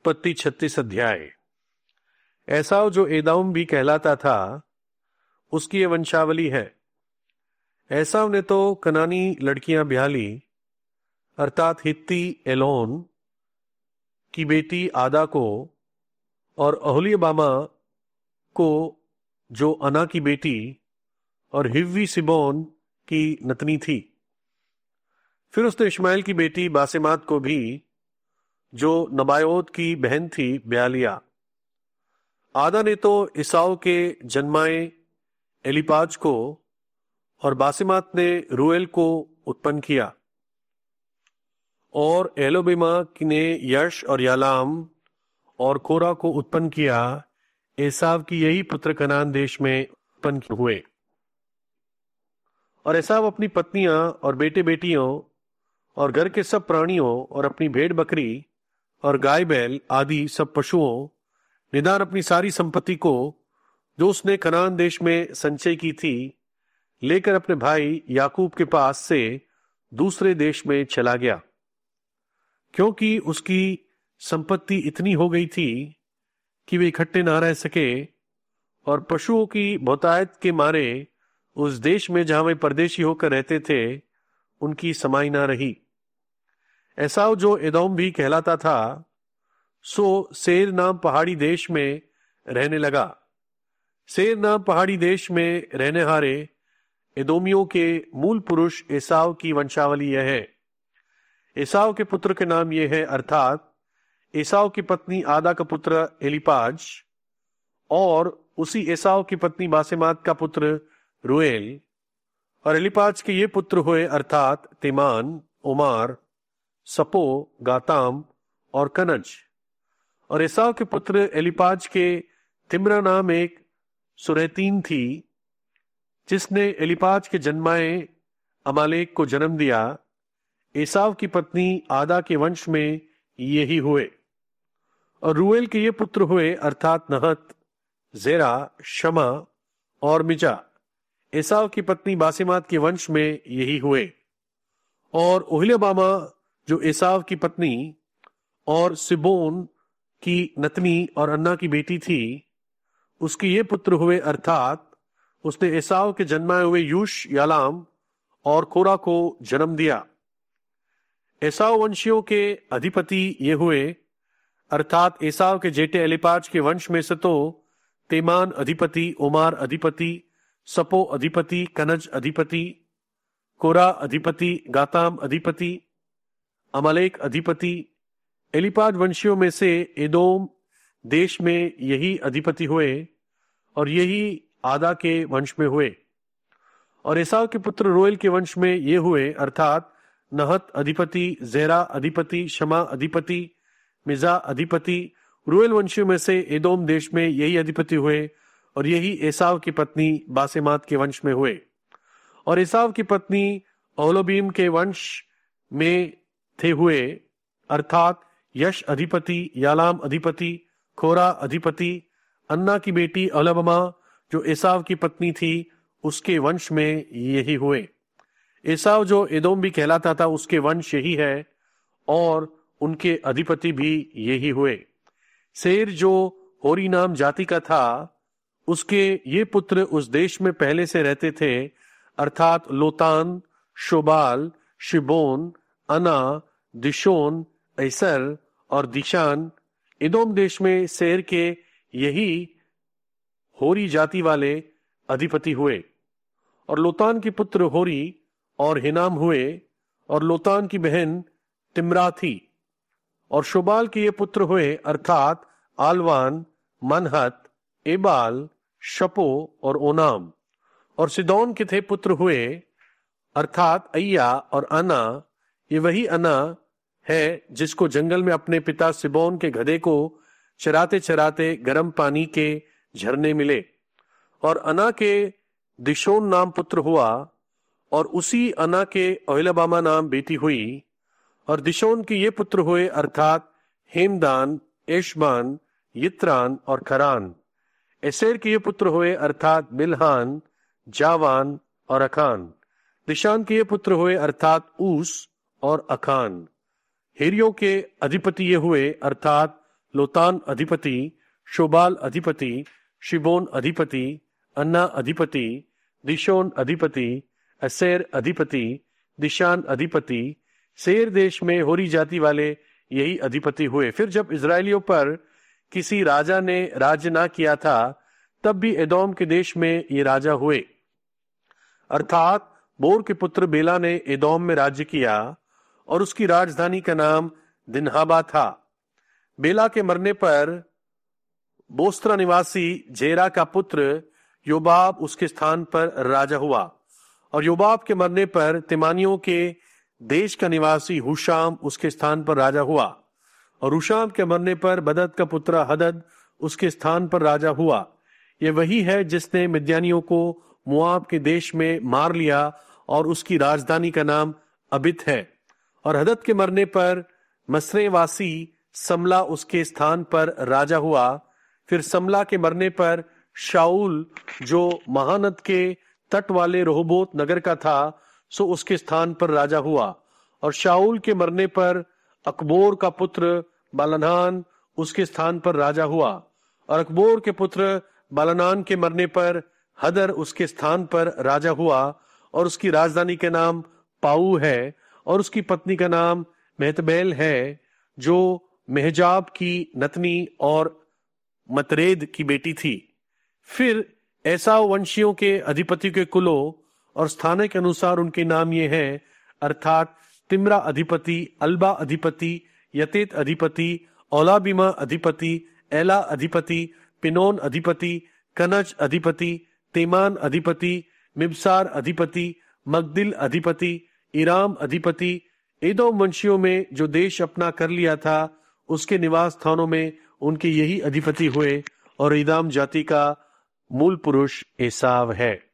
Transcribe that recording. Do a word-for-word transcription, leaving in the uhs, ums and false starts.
उत्पत्ति छत्तीस अध्याय। एसाव जो एदोम भी कहलाता था, उसकी ये वंशावली है। एसाव ने तो कनानी लड़कियां ब्याह ली, अर्थात हित्ती एलोन की बेटी आदा को और ओहोलीबामा को जो अना की बेटी और हिव्वी सिबोन की नतनी थी। फिर उसने इश्माएल की बेटी बासेमात को भी, जो नबायोत की बहन थी, ब्याह लिया। आदा ने तो ईसाव के जन्माए एलिपाज को और बासेमात ने रूएल को उत्पन्न किया, और एलोबिमा ने यश और यालाम और कोरा को उत्पन्न किया। एसाव की यही पुत्र कनान देश में उत्पन्न हुए। और एसाव अपनी पत्नियां और बेटे बेटियों और घर के सब प्राणियों और अपनी भेड़ बकरी और गाय बैल आदि सब पशुओं, निदान अपनी सारी संपत्ति को जो उसने कनान देश में संचय की थी, लेकर अपने भाई याकूब के पास से दूसरे देश में चला गया, क्योंकि उसकी संपत्ति इतनी हो गई थी कि वे इकट्ठे ना रह सके, और पशुओं की बहुतायत के मारे उस देश में जहां वे परदेशी होकर रहते थे, उनकी समाई ना रही। एसाव जो एदोम भी कहलाता था, सो सेर नाम पहाड़ी देश में रहने लगा। सेर नाम पहाड़ी देश में रहने हारे एदोमियों के मूल पुरुष एसाव की वंशावली यह है। एसाव के पुत्र के नाम ये है, अर्थात एसाव की पत्नी आदा का पुत्र एलिपाज, और उसी एसाव की पत्नी बासेमात का पुत्र रूएल। और एलिपाज के ये पुत्र हुए, अर्थात तेमान, ओमार, सपो, गाताम और कनज। और एसाव के पुत्र एलिपाज के तिम्रा नाम एक सुरैतीन थी, जिसने एलिपाज के जन्माए अमालेक को जन्म दिया। एसाव की पत्नी आदा के वंश में यही हुए। और रूएल के ये पुत्र हुए, अर्थात नहत, जेरा, शमा और मिजा। एसाव की पत्नी बासेमात के वंश में यही हुए। और ओहोलीबामा जो एसाव की पत्नी और सिबोन की नतनी और अन्ना की बेटी थी, उसके ये पुत्र हुए, अर्थात उसने एसाव के जन्माए हुए यूश, यालाम और कोरा को जन्म दिया। एसाव वंशियों के अधिपति ये हुए, अर्थात एसाव के जेठे एलिपाज के वंश में से तो तेमान अधिपति, ओमार अधिपति, सपो अधिपति, कनज अधिपति, कोरा अधिपति, गाताम अधिपति, अमालेक अधिपति। एलिपाज वंशियों में से एदोम देश में यही अधिपति हुए, और यही आदा के वंश में हुए। और एसाव के पुत्र रोएल के वंश में ये हुए, अर्थात नहत अधिपति, जेरा अधिपति, शमा अधिपति, मिजा अधिपति। रूएल वंशियों में से एदोम देश में यही अधिपति हुए, और यही एसाव की पत्नी बासेमात के वंश में हुए। और एसाव की पत्नी ओहोलीबामा के वंश में थे हुए, अर्थात यश अधिपति, यालाम अधिपति, खोरा अधिपति। अन्ना की बेटी ओहोलीबामा जो एसाव की पत्नी थी, उसके वंश में यही हुए। एसाव जो एदोम भी कहलाता था, उसके वंश यही है, और उनके अधिपति भी यही हुए। सेर जो होरी नाम जाति का था, उसके ये पुत्र उस देश में पहले से रहते थे, अर्थात लोतान, शोबाल, शिबोन, अना, दिशोन, ऐसर और दिशान। एदोम देश में सेर के यही होरी जाति वाले अधिपति हुए। और लोतान के पुत्र होरी और हिनाम हुए, और लोतान की बहन तिम्रा थी। और शोबाल के ये पुत्र हुए, अर्थात आलवान, मनहत, एबाल, शपो और ओनाम। और सिदोन के थे पुत्र हुए, अर्थात अय्या और अना। ये वही अना है जिसको जंगल में अपने पिता सिबोन के गधे को चराते चराते गर्म पानी के झरने मिले। और अना के दिशोन नाम पुत्र हुआ, और उसी अना के ओहोलीबामा नाम बेटी हुई। और दिशोन के ये पुत्र हुए, अर्थात हेमदान, एशबान, यित्रान और खरान। एसेर के ये पुत्र हुए, अर्थात बिलहान, जावान और अखान। दिशान के ये पुत्र हुए, अर्थात ऊस और अखान। हेरियों के अधिपति ये हुए, अर्थात लोतान अधिपति, शोबाल अधिपति, शिबोन अधिपति, अन्ना अधिपति, दिशोन अधिपति, असेर अधिपति, दिशान अधिपति। सेर देश में होरी जाति वाले यही अधिपति हुए। फिर जब इजरायलियों पर किसी राजा ने राज्य ना किया था, तब भी एदोम के देश में ये राजा हुए। अर्थात बोर के पुत्र बेला ने एदोम में राज्य किया और उसकी राजधानी का नाम दिन्हाबा था। बेला के मरने पर बोस्त्रा निवासी जेरा का पुत्र योबाब उसके स्थान पर राजा हुआ, और योबाब के मरने पर तिमानियों के देश का निवासी हुशाम उसके स्थान पर राजा हुआ, और हुशाम के मरने पर बदद का पुत्र हदद उसके स्थान पर राजा हुआ। यह वही है जिसने मिद्यानियों को मुआब के देश में मार लिया, और उसकी राजधानी का नाम अबित है। और हदद के मरने पर मसरेवासी समला उसके स्थान पर राजा हुआ। फिर समला के मरने पर शाऊल, जो महानद के तट वाले रोहबोत नगर का था, सो उसके स्थान पर राजा हुआ। और शाऊल के मरने पर अकबोर का पुत्र बालनान उसके स्थान पर राजा हुआ, और अकबोर के पुत्र बालनान के मरने पर हदर उसके स्थान पर राजा हुआ, और उसकी राजधानी का नाम पाऊ है, और उसकी पत्नी का नाम मेहतबेल है, जो मेहजाब की नतनी और मतरेद की बेटी थी। फिर एसाव वंशियों के अधिपति के कुलों और स्थान के अनुसार उनके नाम ये हैं, अर्थात तिम्रा अधिपति, अल्बा अधिपति, यतेत अधिपति, औलाबिमा अधिपति, एला अधिपति, पिनोन अधिपति, कनज अधिपति, तेमान अधिपति, मिबसार अधिपति, मगदिल अधिपति, इराम अधिपति। एदोम वंशियों में जो देश अपना कर लिया था, उसके निवास स्थानों में उनके यही अधिपति हुए, और एदोम जाति का मूल पुरुष एसाव है।